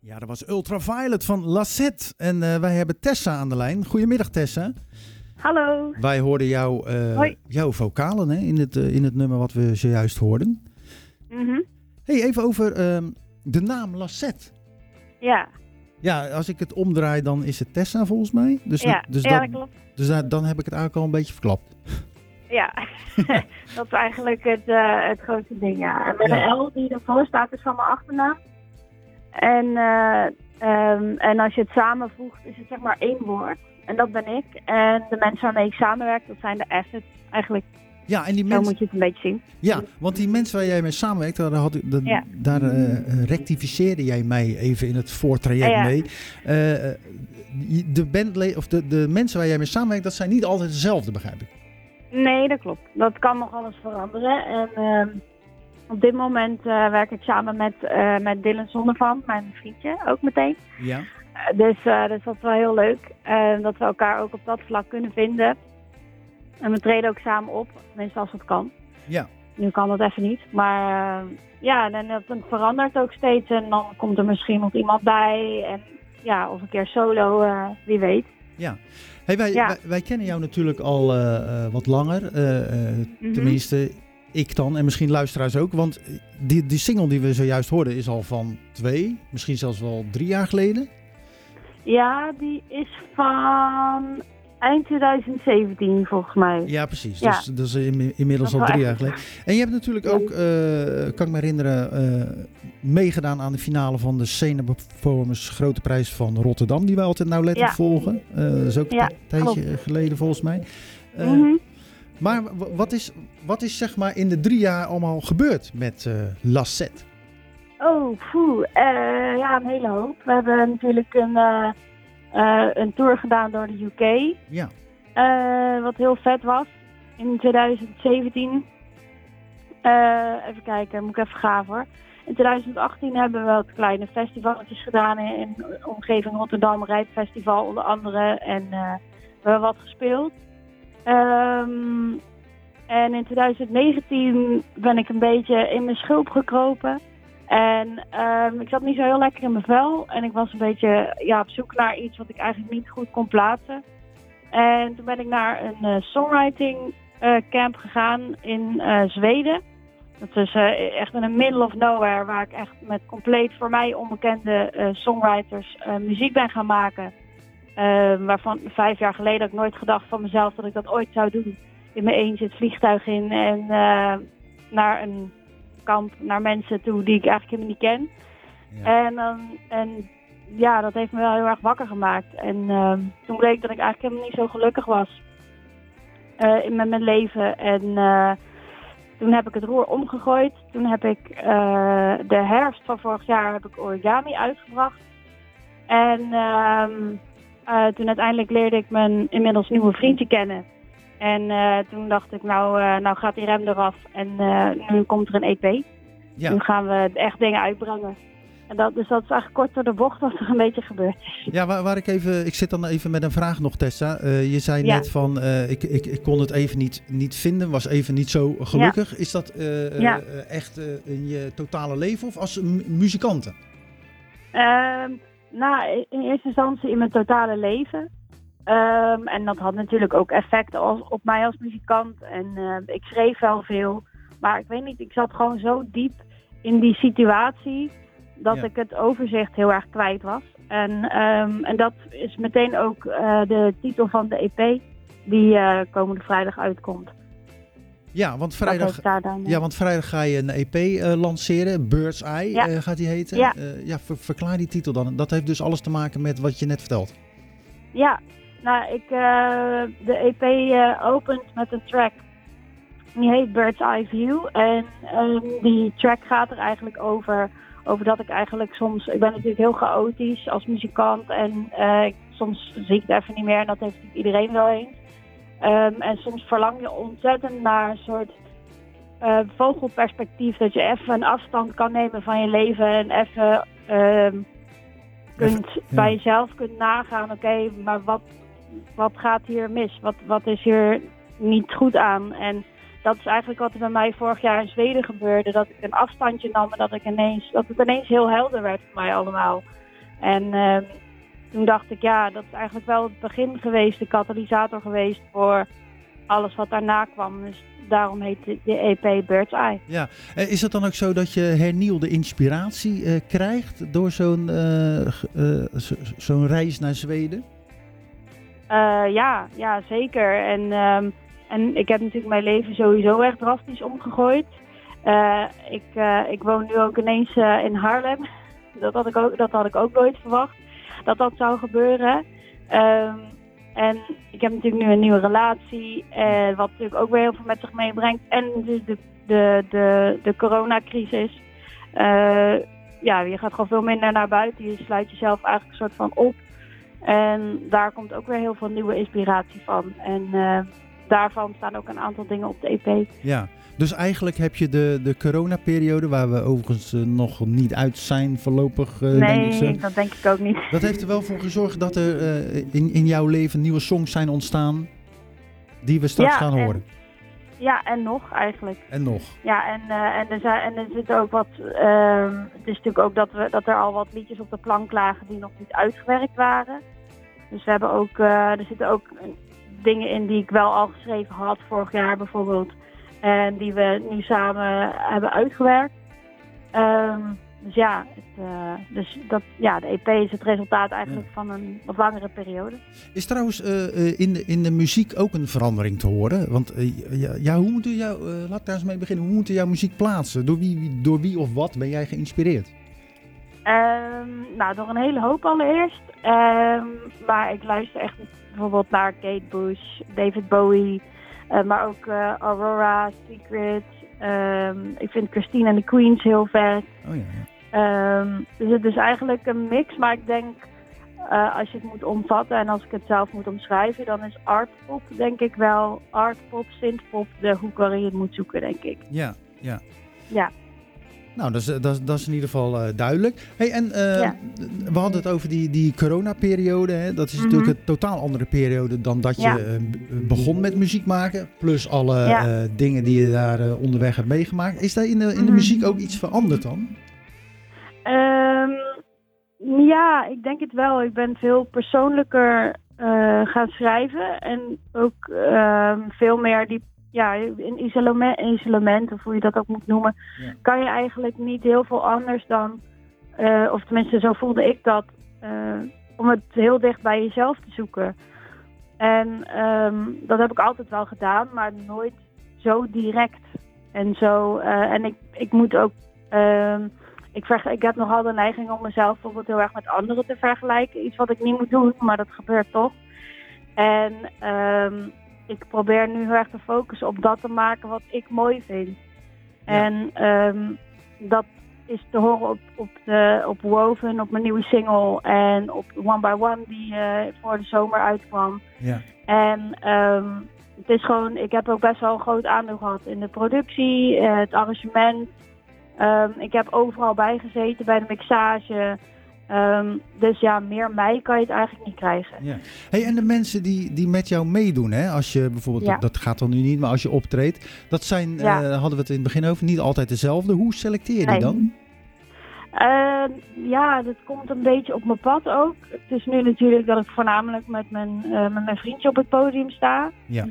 Ja, dat was Ultraviolet van Lassette. En wij hebben Tessa aan de lijn. Goedemiddag, Tessa. Hallo. Wij hoorden jouw vocalen in het nummer wat we zojuist hoorden. Mm-hmm. Hey, even over de naam Lassette. Ja. Ja, als ik het omdraai, dan is het Tessa volgens mij. Dus dat klopt. Dus dan heb ik het eigenlijk al een beetje verklapt. Ja, dat is eigenlijk het grootste ding, ja. En met de L die ervoor staat is van mijn achternaam. En als je het samenvoegt, is het zeg maar één woord. En dat ben ik. En de mensen waarmee ik samenwerk, dat zijn de assets eigenlijk. Ja, en die Zo moet je het een beetje zien. Ja, want die mensen waar jij mee samenwerkt, daar rectificeerde jij mij even in het voortraject mee. De mensen waar jij mee samenwerkt, dat zijn niet altijd dezelfde, begrijp ik. Nee, dat klopt. Dat kan nog alles veranderen. En op dit moment werk ik samen met Dylan Zondervan, mijn vriendje, ook meteen. Ja. Dus dat is wel heel leuk. Dat we elkaar ook op dat vlak kunnen vinden. En we treden ook samen op, tenminste als het kan. Ja. Nu kan dat even niet. Maar en dat verandert ook steeds. En dan komt er misschien nog iemand bij. En ja, of een keer solo, wie weet. Ja. Hey, wij kennen jou natuurlijk al wat langer. Tenminste, ik dan. En misschien luisteraars ook. Want die single die we zojuist hoorden is al van 2, misschien zelfs wel 3 jaar geleden. Ja, die is van eind 2017 volgens mij. Ja, precies. Ja. Dus dat is inmiddels al 3 jaar geleden. En je hebt natuurlijk ook, kan ik me herinneren, meegedaan aan de finale van de Scene Performance Grote Prijs van Rotterdam. Die wij altijd nauwlettend volgen. Dat is ook een tijdje geleden volgens mij. Maar wat is zeg maar in de 3 jaar allemaal gebeurd met Lassette? Een hele hoop. We hebben natuurlijk een tour gedaan door de UK. Ja. Wat heel vet was. In 2017. Even kijken, moet ik even gaan hoor. In 2018 hebben we wat kleine festivalletjes gedaan in de omgeving Rotterdam. Rijpfestival onder andere. En we hebben wat gespeeld. En in 2019 ben ik een beetje in mijn schulp gekropen. En ik zat niet zo heel lekker in mijn vel. En ik was een beetje op zoek naar iets wat ik eigenlijk niet goed kon plaatsen. En toen ben ik naar een songwriting camp gegaan in Zweden. Dat is echt in the middle of nowhere, waar ik echt met compleet voor mij onbekende songwriters muziek ben gaan maken. Waarvan 5 jaar geleden had ik nooit gedacht van mezelf dat ik dat ooit zou doen. In mijn eentje het vliegtuig in en naar een kamp, naar mensen toe die ik eigenlijk helemaal niet ken. Ja. Dat heeft me wel heel erg wakker gemaakt. En toen bleek dat ik eigenlijk helemaal niet zo gelukkig was in mijn leven. En toen heb ik het roer omgegooid. Toen heb ik de herfst van vorig jaar heb ik origami uitgebracht. En toen uiteindelijk leerde ik mijn inmiddels nieuwe vriendje kennen. En toen dacht ik, nou gaat die rem eraf en nu komt er een EP. Ja. Nu gaan we echt dingen uitbrengen. En dat is eigenlijk kort door de bocht wat er een beetje gebeurd is. Ja, ik zit dan even met een vraag nog, Tessa. Je zei net van, ik kon het even niet vinden, was even niet zo gelukkig. Ja. Is dat echt in je totale leven of als muzikante? In eerste instantie in mijn totale leven. En dat had natuurlijk ook effect op mij als muzikant. En ik schreef wel veel. Maar ik weet niet, ik zat gewoon zo diep in die situatie dat ik het overzicht heel erg kwijt was. En dat is meteen ook de titel van de EP die komende vrijdag uitkomt. Ja, want vrijdag ga je een EP lanceren. Bird's Eye gaat die heten. Ja. Verklaar die titel dan. Dat heeft dus alles te maken met wat je net vertelt. Ja, de EP opent met een track. Die heet Bird's Eye View. En die track gaat er eigenlijk over dat ik eigenlijk soms... Ik ben natuurlijk heel chaotisch als muzikant. En soms zie ik het even niet meer. En dat heeft natuurlijk iedereen wel eens. En soms verlang je ontzettend naar een soort vogelperspectief. Dat je even een afstand kan nemen van je leven. En even bij jezelf kunt nagaan. Oké, maar wat gaat hier mis? Wat is hier niet goed aan? En dat is eigenlijk wat er bij mij vorig jaar in Zweden gebeurde. Dat ik een afstandje nam en dat het ineens heel helder werd voor mij allemaal. En toen dacht ik, ja, dat is eigenlijk wel het begin geweest, de katalysator geweest voor alles wat daarna kwam. Dus daarom heet de EP Bird's Eye. Ja, is het dan ook zo dat je hernieuwde inspiratie krijgt door zo'n reis naar Zweden? Ja, zeker. En ik heb natuurlijk mijn leven sowieso echt drastisch omgegooid. Ik woon nu ook ineens in Haarlem. Dat had ik ook nooit verwacht dat zou gebeuren. En ik heb natuurlijk nu een nieuwe relatie, wat natuurlijk ook weer heel veel met zich meebrengt. En dus de coronacrisis. Je gaat gewoon veel minder naar buiten. Je sluit jezelf eigenlijk een soort van op. En daar komt ook weer heel veel nieuwe inspiratie van. En daarvan staan ook een aantal dingen op de EP. Ja, dus eigenlijk heb je de coronaperiode, waar we overigens nog niet uit zijn voorlopig, denk ik zo. Nee, dat denk ik ook niet. Dat heeft er wel voor gezorgd dat er in jouw leven nieuwe songs zijn ontstaan die we straks gaan horen. Ja, en nog eigenlijk. En nog. Ja, en er zit ook wat. Het is natuurlijk ook dat er al wat liedjes op de plank lagen die nog niet uitgewerkt waren. Dus we hebben ook, er zitten ook dingen in die ik wel al geschreven had vorig jaar bijvoorbeeld. En die we nu samen hebben uitgewerkt. De EP is het resultaat eigenlijk van een wat langere periode. Is trouwens in de muziek ook een verandering te horen? Want hoe moeten laat ik daar eens mee beginnen. Hoe moeten jouw muziek plaatsen? Door wie of wat ben jij geïnspireerd? Door een hele hoop allereerst. Maar ik luister echt bijvoorbeeld naar Kate Bush, David Bowie, maar ook Aurora, Secret. Ik vind Christine and the Queens heel vet. Oh ja. Dus het is eigenlijk een mix, maar ik denk als je het moet omvatten en als ik het zelf moet omschrijven, dan is artpop denk ik wel, artpop, synthpop, de hoek waarin je het moet zoeken, denk ik. Ja. Nou, dat is in ieder geval duidelijk. Hey, en we hadden het over die coronaperiode. Hè? Dat is natuurlijk een totaal andere periode dan dat je begon met muziek maken. Plus alle dingen die je daar onderweg hebt meegemaakt. Is daar in de muziek ook iets veranderd dan? Ja, ik denk het wel. Ik ben veel persoonlijker gaan schrijven. En ook veel meer in isolement, of hoe je dat ook moet noemen, kan je eigenlijk niet heel veel anders dan, of tenminste zo voelde ik dat, om het heel dicht bij jezelf te zoeken. En dat heb ik altijd wel gedaan, maar nooit zo direct. En zo, ik moet ook, ik heb nogal de neiging om mezelf bijvoorbeeld heel erg met anderen te vergelijken. Iets wat ik niet moet doen, maar dat gebeurt toch. En ik probeer nu heel erg te focussen op dat te maken wat ik mooi vind. Ja. En dat is te horen op Woven, op mijn nieuwe single en op One by One die voor de zomer uitkwam. Ja. En het is gewoon, ik heb ook best wel een groot aandeel gehad in de productie, het arrangement. Ik heb overal bij gezeten bij de mixage. Dus ja, meer mij kan je het eigenlijk niet krijgen. Ja. Hey, en de mensen die met jou meedoen, hè? Als je bijvoorbeeld, dat gaat dan nu niet, maar als je optreedt, dat zijn, hadden we het in het begin over, niet altijd dezelfde. Hoe selecteer je die dan? Dat komt een beetje op mijn pad ook. Het is nu natuurlijk dat ik voornamelijk met mijn vriendje op het podium sta. Ja.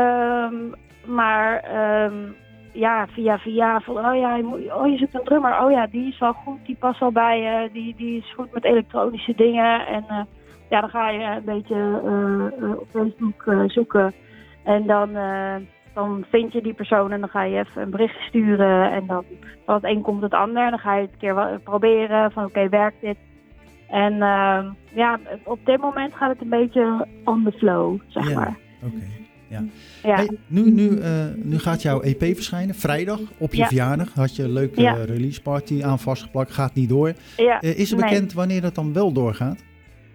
Via van, je zoekt een drummer. Oh ja, die is wel goed, die past wel bij je. Die is goed met elektronische dingen. En dan ga je een beetje op Facebook zoeken. En dan vind je die persoon en dan ga je even een bericht sturen. En dan van het een komt het ander. En dan ga je het een keer proberen van oké, werkt dit? En op dit moment gaat het een beetje on the flow, zeg maar. Oké. Ja. Hey, nu gaat jouw EP verschijnen, vrijdag op je verjaardag. Had je een leuke release party aan vastgeplakt, gaat niet door. Is er bekend wanneer dat dan wel doorgaat?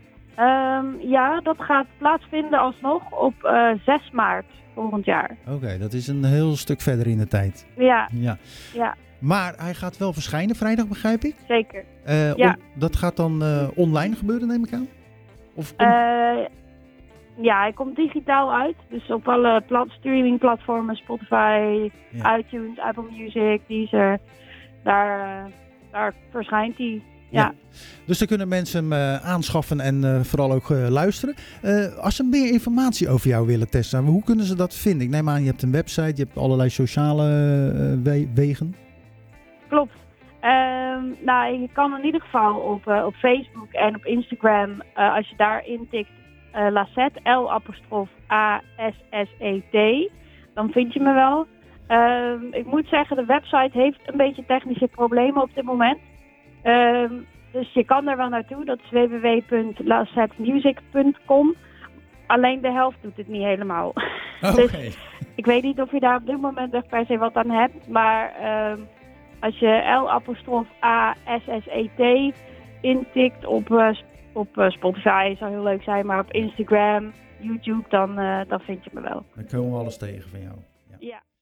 Dat gaat plaatsvinden alsnog op 6 maart volgend jaar. Oké, dat is een heel stuk verder in de tijd. Ja. Maar hij gaat wel verschijnen vrijdag, begrijp ik? Zeker. Dat gaat dan online gebeuren, neem ik aan? Of hij komt digitaal uit. Dus op alle streamingplatformen, Spotify, iTunes, Apple Music, Deezer. Daar verschijnt hij. Ja. Dus dan kunnen mensen hem aanschaffen en vooral ook luisteren. Als ze meer informatie over jou willen testen, hoe kunnen ze dat vinden? Ik neem aan, je hebt een website, je hebt allerlei sociale wegen. Klopt. Nou, je kan in ieder geval op Facebook en op Instagram, als je daar intikt Lassette, L'-A-S-S-E-T, dan vind je me wel. Ik moet zeggen, de website heeft een beetje technische problemen op dit moment. Dus je kan er wel naartoe, dat is www.lassettemusic.com. Alleen de helft doet het niet helemaal. Okay. Dus ik weet niet of je daar op dit moment echt per se wat aan hebt, maar als je L'-A-S-S-E-T intikt op Spotify, zou heel leuk zijn, maar op Instagram, YouTube, dan vind je me wel. Dan komen we alles tegen van jou. Ja.